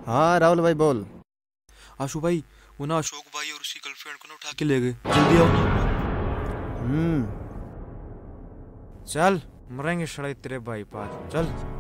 हाँ राहुल भाई बोल। आशु भाई, वो ना अशोक भाई और उसकी गर्लफ्रेंड को ना उठा के ले गए, जल्दी आओ ना आप लोग। हम्म। चल, मरेंगे शड़े तेरे भाई पास, चल।